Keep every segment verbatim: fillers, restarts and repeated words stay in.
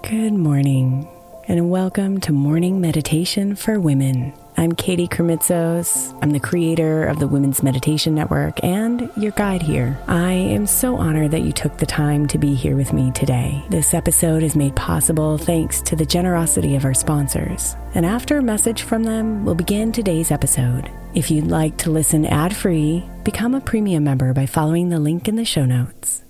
Good morning, and welcome to Morning Meditation for Women. I'm Katie Kremitzos. I'm the creator of the Women's Meditation Network and your guide here. I am so honored that you took the time to be here with me today. This episode is made possible thanks to the generosity of our sponsors. And after a message from them, we'll begin today's episode. If you'd like to listen ad-free, become a premium member by following the link in the show notes.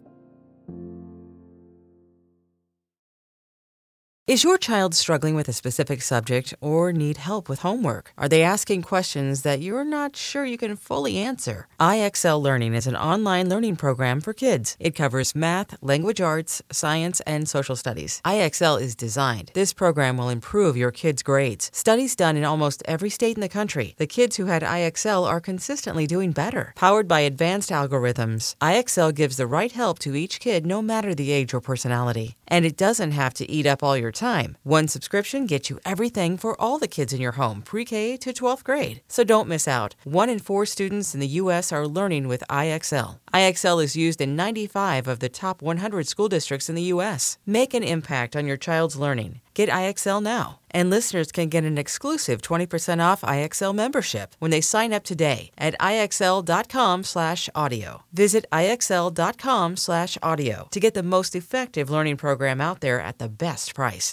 Is your child struggling with a specific subject or need help with homework? Are they asking questions that you're not sure you can fully answer? I X L Learning is an online learning program for kids. It covers math, language arts, science, and social studies. I X L is designed. This program will improve your kids' grades. Studies done in almost every state in the country. The kids who had I X L are consistently doing better. Powered by advanced algorithms, I X L gives the right help to each kid no matter the age or personality. And it doesn't have to eat up all your time. One subscription gets you everything for all the kids in your home, pre-K to twelfth grade. So don't miss out. One in four students in the U S are learning with I X L. I X L is used in ninety-five of the top one hundred school districts in the U S. Make an impact on your child's learning. Get I X L now. And listeners can get an exclusive twenty percent off I X L membership when they sign up today at IXL.com slash audio. Visit IXL.com slash audio to get the most effective learning program out there at the best price.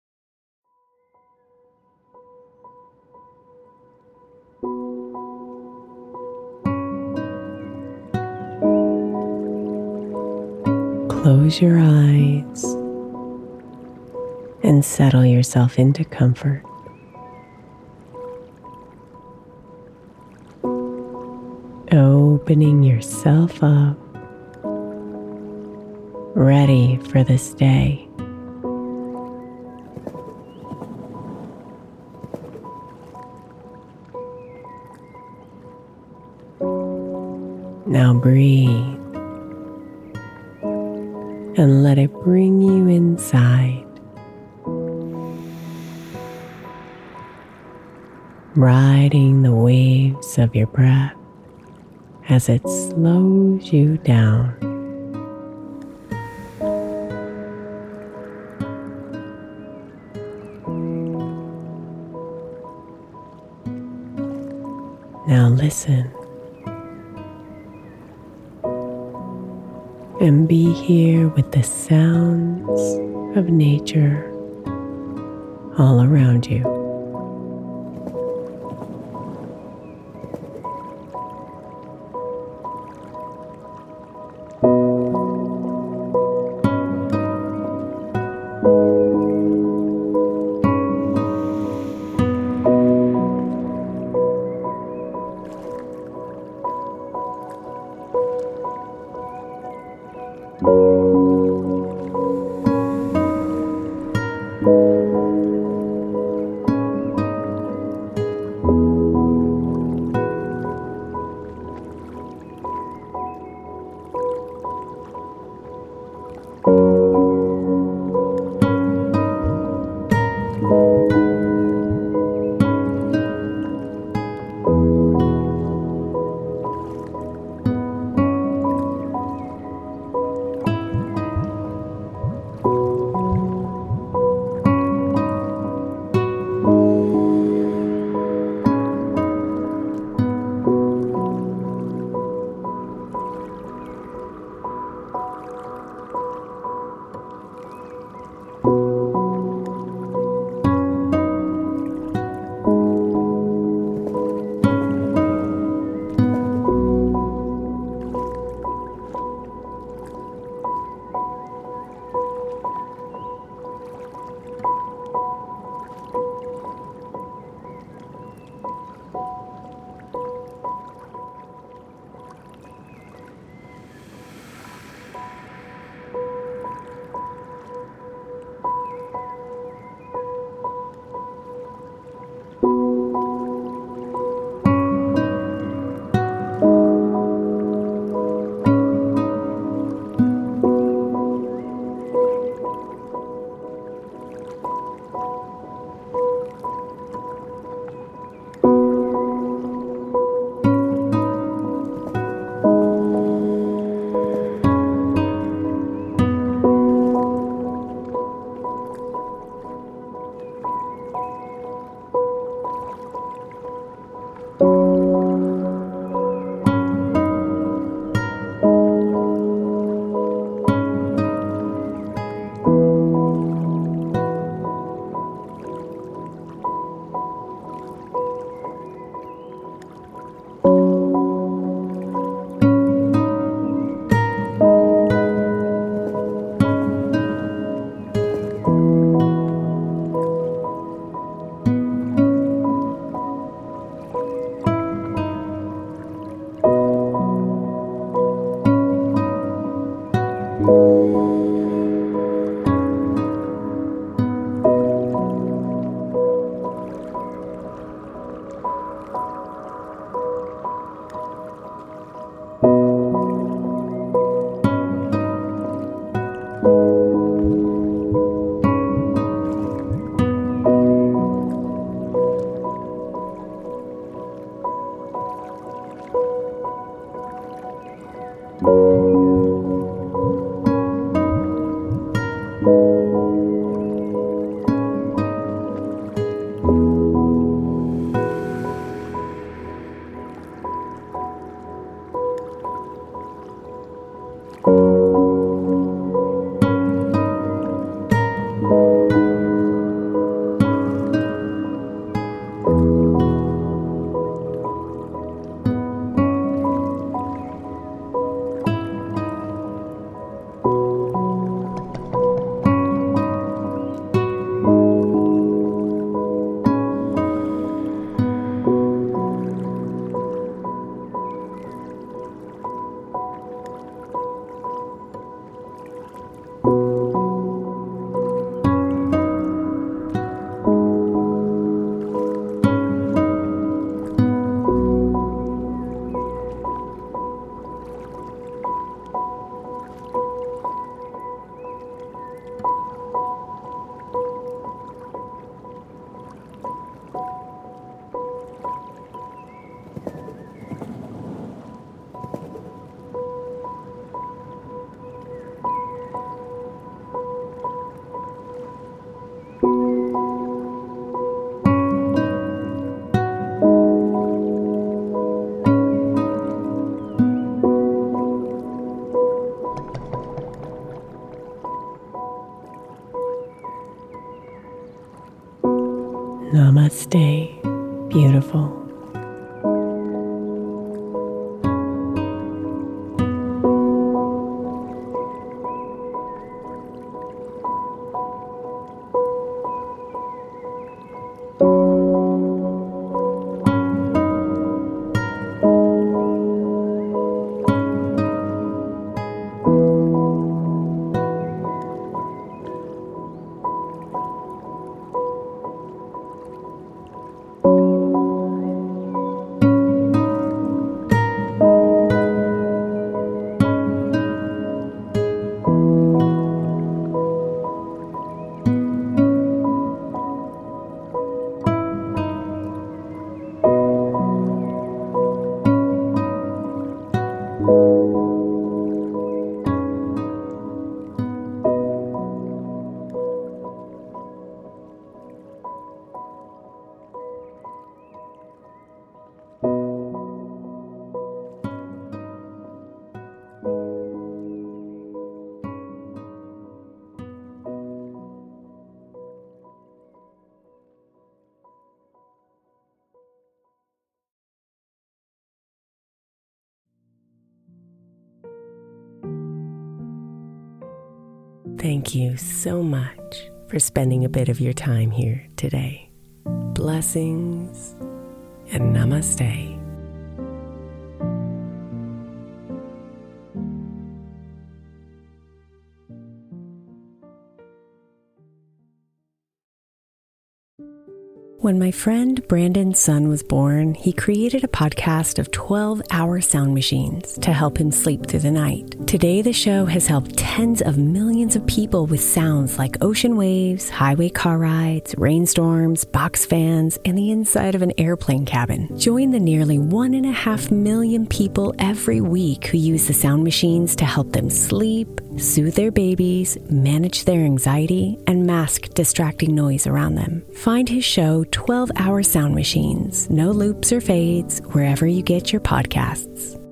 Close your eyes and settle yourself into comfort. Opening yourself up, ready for this day. Now breathe and let it bring you inside. Riding the waves of your breath as it slows you down. Now listen and be here with the sounds of nature all around you. Namaste, beautiful. Thank you so much for spending a bit of your time here today. Blessings and namaste. When my friend Brandon's son was born, he created a podcast of twelve-hour sound machines to help him sleep through the night. Today, the show has helped tens of millions of people with sounds like ocean waves, highway car rides, rainstorms, box fans, and the inside of an airplane cabin. Join the nearly one and a half million people every week who use the sound machines to help them sleep, soothe their babies, manage their anxiety, and mask distracting noise around them. Find his show, twelve-hour Sound Machines, no loops or fades, wherever you get your podcasts.